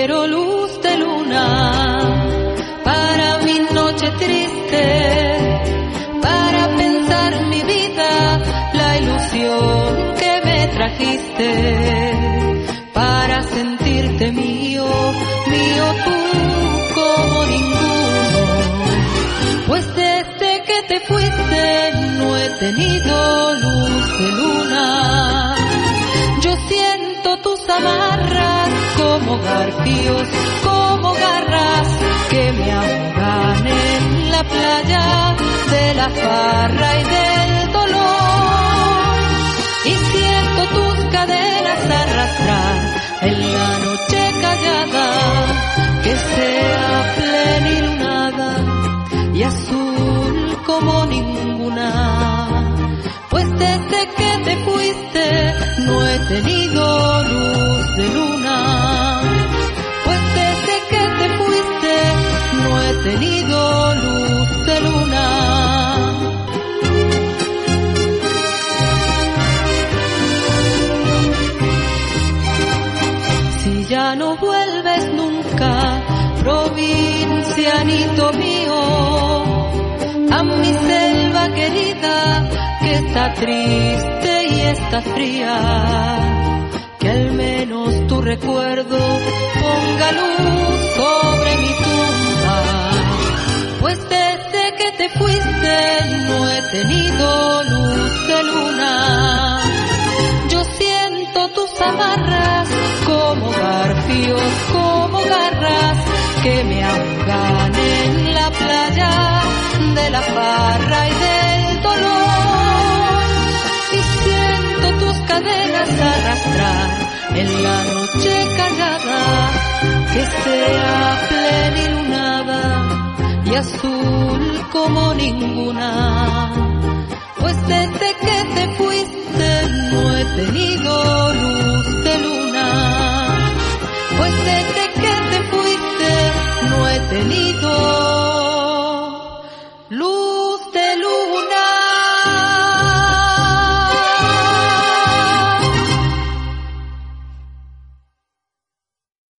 quiero luz de luna para mi noche triste, para pensar mi vida, la ilusión que me trajiste, para sentirte mío, mío tú como ninguno. Pues desde que te fuiste no he tenido luz de luna. Yo siento tus amarras como garfios, como garras que me ahogan en la playa de la farra y del dolor. Y siento tus caderas arrastrar en la noche callada, que sea plenilunada y azul como ninguna. Pues desde que te fuiste no he tenido luz de luna. Pues desde que te fuiste no he tenido luz de luna. Si ya no vuelves nunca, provincianito mío, a mi selva querida que está triste y está fría, que al menos tu recuerdo ponga luz sobre mi tumba. Pues desde que te fuiste no he tenido luz de luna. Yo siento tus amarras como garfios, como garras que me ahogan en la playa de la farra y del dolor. Y siento tus cadenas arrastrar en la noche callada, que sea plenilunada y azul como ninguna. Pues desde que te fuiste no he tenido luz de luna. Pues desde que te fuiste no he tenido luz.